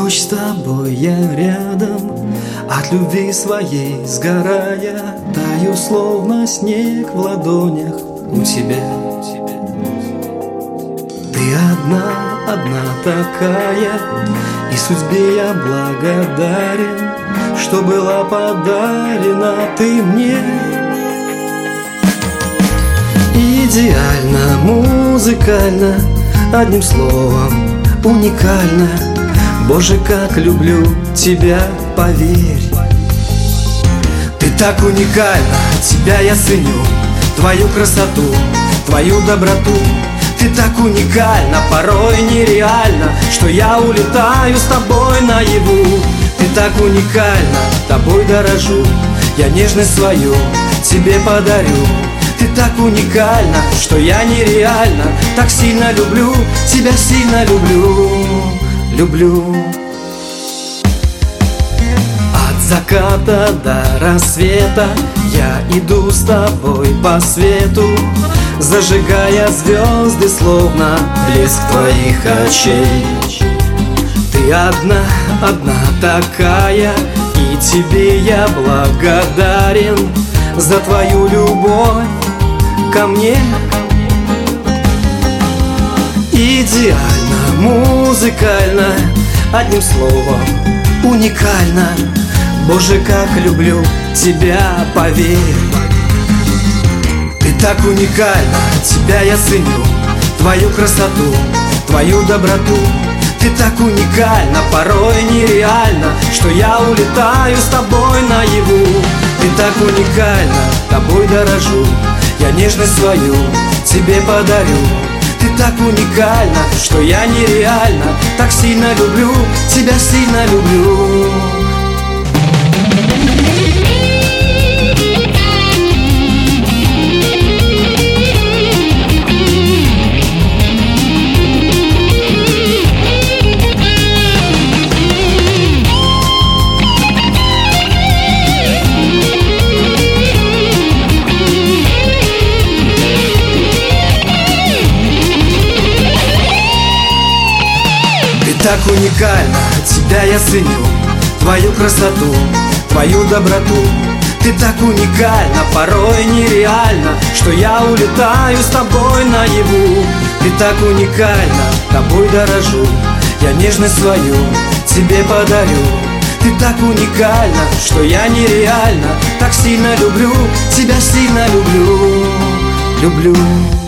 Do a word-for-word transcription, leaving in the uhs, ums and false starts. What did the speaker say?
ночь с тобой я рядом, от любви своей сгорая, таю, словно снег в ладонях у тебя. Ты одна, одна такая, и судьбе я благодарен, что была подарена ты мне. Идеально, музыкально, одним словом, уникально. Боже, как люблю тебя, поверь. Ты так уникальна, тебя я ценю, твою красоту, твою доброту. Ты так уникальна, порой нереально, что я улетаю с тобой наяву. Ты так уникальна, тобой дорожу, я нежность свою тебе подарю. Ты так уникальна, что я нереально, так сильно люблю, тебя сильно люблю, люблю. От заката до рассвета я иду с тобой по свету, зажигая звезды, словно блеск твоих очей. Ты одна, одна такая, и тебе я благодарен за твою любовь ко мне. Идеально, музыкально, одним словом, уникально. Боже, как люблю тебя, поверь. Ты так уникальна, тебя я ценю, твою красоту, твою доброту. Ты так уникальна, порой нереально, что я улетаю с тобой наяву. Ты так уникальна, тобой дорожу, я нежность свою тебе подарю. Ты так уникальна, что я нереально, так сильно люблю, тебя сильно люблю. Так уникально, тебя я ценю, твою красоту, твою доброту. Ты так уникальна, порой нереально, что я улетаю с тобой наяву. Ты так уникальна, тобой дорожу, я нежность свою тебе подарю. Ты так уникальна, что я нереально, так сильно люблю, тебя сильно люблю, люблю.